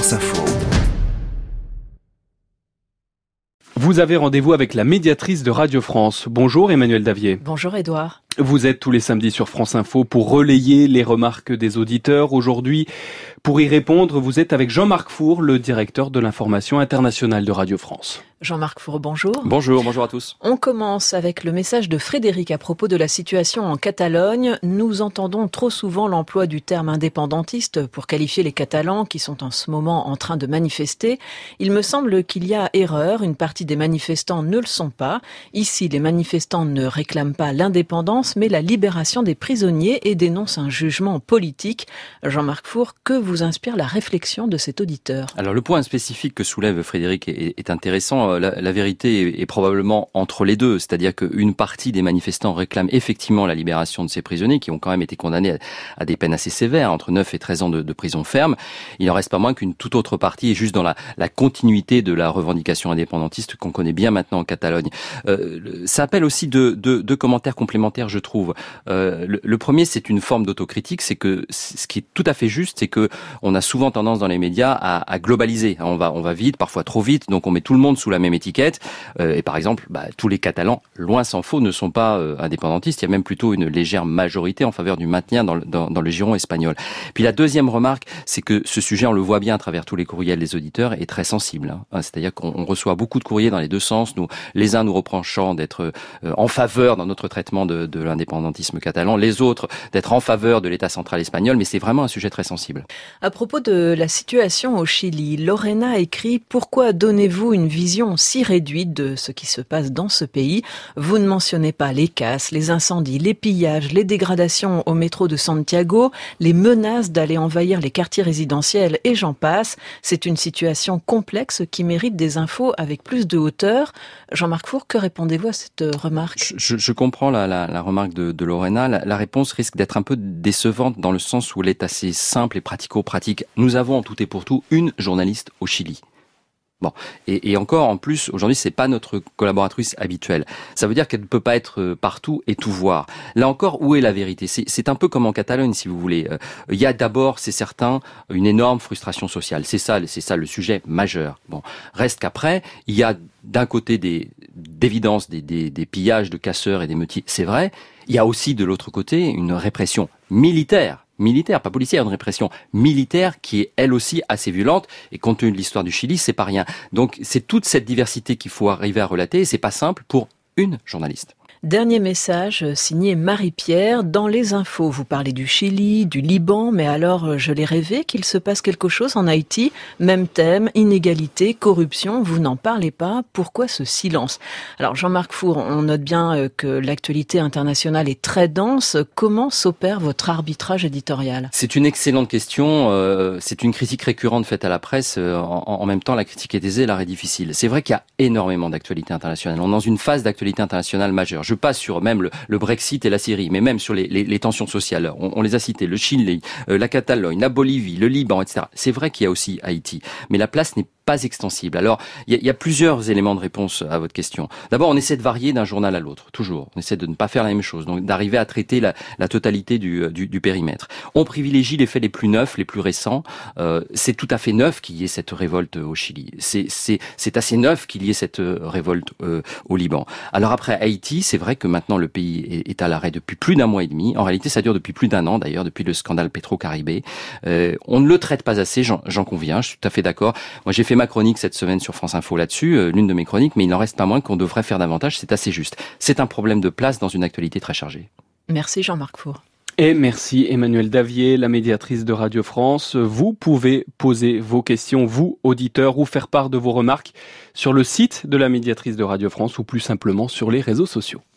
France Info. Vous avez rendez-vous avec la médiatrice de Radio France. Bonjour Emmanuel Davier. Bonjour Édouard. Vous êtes tous les samedis sur France Info pour relayer les remarques des auditeurs. Aujourd'hui, pour y répondre, vous êtes avec Jean-Marc Four, le directeur de l'information internationale de Radio France. Jean-Marc Four, bonjour. Bonjour à tous. On commence avec le message de Frédéric à propos de la situation en Catalogne. Nous entendons trop souvent l'emploi du terme indépendantiste pour qualifier les Catalans qui sont en ce moment en train de manifester. Il me semble qu'il y a erreur. Une partie des manifestants ne le sont pas. Ici, les manifestants ne réclament pas l'indépendance, mais la libération des prisonniers et dénoncent un jugement politique. Jean-Marc Four, que vous inspire la réflexion de cet auditeur ? Alors le point spécifique que soulève Frédéric est intéressant. La vérité est probablement entre les deux, c'est-à-dire qu'une partie des manifestants réclament effectivement la libération de ces prisonniers qui ont quand même été condamnés à des peines assez sévères, entre 9 et 13 ans de prison ferme. Il n'en reste pas moins qu'une toute autre partie est juste dans la continuité de la revendication indépendantiste qu'on connaît bien maintenant en Catalogne. Ça appelle aussi deux commentaires complémentaires, je trouve. Le premier, c'est une forme d'autocritique, c'est que ce qui est tout à fait juste, c'est que on a souvent tendance dans les médias à globaliser. On va vite, parfois trop vite, donc on met tout le monde sous la même étiquette. Et par exemple, tous les Catalans, loin s'en faut, ne sont pas indépendantistes. Il y a même plutôt une légère majorité en faveur du maintien dans le giron espagnol. Puis la deuxième remarque, c'est que ce sujet, on le voit bien à travers tous les courriels des auditeurs, est très sensible. C'est-à-dire qu'on reçoit beaucoup de courriers dans les deux sens, les uns nous reprochant d'être en faveur dans notre traitement de l'indépendantisme catalan, les autres d'être en faveur de l'État central espagnol, mais c'est vraiment un sujet très sensible. À propos de la situation au Chili, Lorena écrit « Pourquoi donnez-vous une vision si réduite de ce qui se passe dans ce pays ? Vous ne mentionnez pas les casses, les incendies, les pillages, les dégradations au métro de Santiago, les menaces d'aller envahir les quartiers résidentiels et j'en passe. C'est une situation complexe qui mérite des infos avec plus de hauteur. » Jean-Marc Four, que répondez-vous à cette remarque ? Je comprends la remarque de Lorena. La réponse risque d'être un peu décevante dans le sens où elle est assez simple et pratico-pratique. Nous avons en tout et pour tout une journaliste au Chili. Bon, et encore, en plus, aujourd'hui, c'est pas notre collaboratrice habituelle. Ça veut dire qu'elle ne peut pas être partout et tout voir. Là encore, où est la vérité ? C'est un peu comme en Catalogne, si vous voulez. Il y a d'abord, c'est certain, une énorme frustration sociale. C'est ça le sujet majeur. Bon, reste qu'après, il y a d'un côté d'évidence des pillages de casseurs et d'émeutiers, c'est vrai. Il y a aussi de l'autre côté une répression militaire, pas policière, une répression militaire qui est elle aussi assez violente et compte tenu de l'histoire du Chili, c'est pas rien. Donc c'est toute cette diversité qu'il faut arriver à relater et c'est pas simple pour une journaliste. Dernier message signé Marie-Pierre. Dans les infos, vous parlez du Chili, du Liban, mais alors je l'ai rêvé qu'il se passe quelque chose en Haïti. Même thème, inégalité, corruption, vous n'en parlez pas. Pourquoi ce silence ? Alors Jean-Marc Four, on note bien que l'actualité internationale est très dense. Comment s'opère votre arbitrage éditorial ? C'est une excellente question. C'est une critique récurrente faite à la presse. En même temps, la critique est aisée, l'art est difficile. C'est vrai qu'il y a énormément d'actualité internationale. On est dans une phase d'actualité internationale majeure. Je passe sur même le Brexit et la Syrie, mais même sur les tensions sociales. On les a cités, le Chili, la Catalogne, la Bolivie, le Liban, etc. C'est vrai qu'il y a aussi Haïti, mais la place n'est pas extensible. Alors, il y a plusieurs éléments de réponse à votre question. D'abord, on essaie de varier d'un journal à l'autre, toujours. On essaie de ne pas faire la même chose, donc d'arriver à traiter la totalité du périmètre. On privilégie les faits les plus neufs, les plus récents. C'est tout à fait neuf qu'il y ait cette révolte au Chili. C'est assez neuf qu'il y ait cette révolte au Liban. Alors après, Haïti, c'est vrai que maintenant le pays est à l'arrêt depuis plus d'un mois et demi. En réalité, ça dure depuis plus d'un an, d'ailleurs, depuis le scandale Petro-Caribé. On ne le traite pas assez, j'en conviens, je suis tout à fait d'accord. Moi, j'ai fait ma chronique cette semaine sur France Info là-dessus, l'une de mes chroniques, mais il n'en reste pas moins qu'on devrait faire davantage, c'est assez juste. C'est un problème de place dans une actualité très chargée. Merci Jean-Marc Four. Et merci Emmanuel Davier, la médiatrice de Radio France. Vous pouvez poser vos questions, vous, auditeurs, ou faire part de vos remarques sur le site de la médiatrice de Radio France ou plus simplement sur les réseaux sociaux.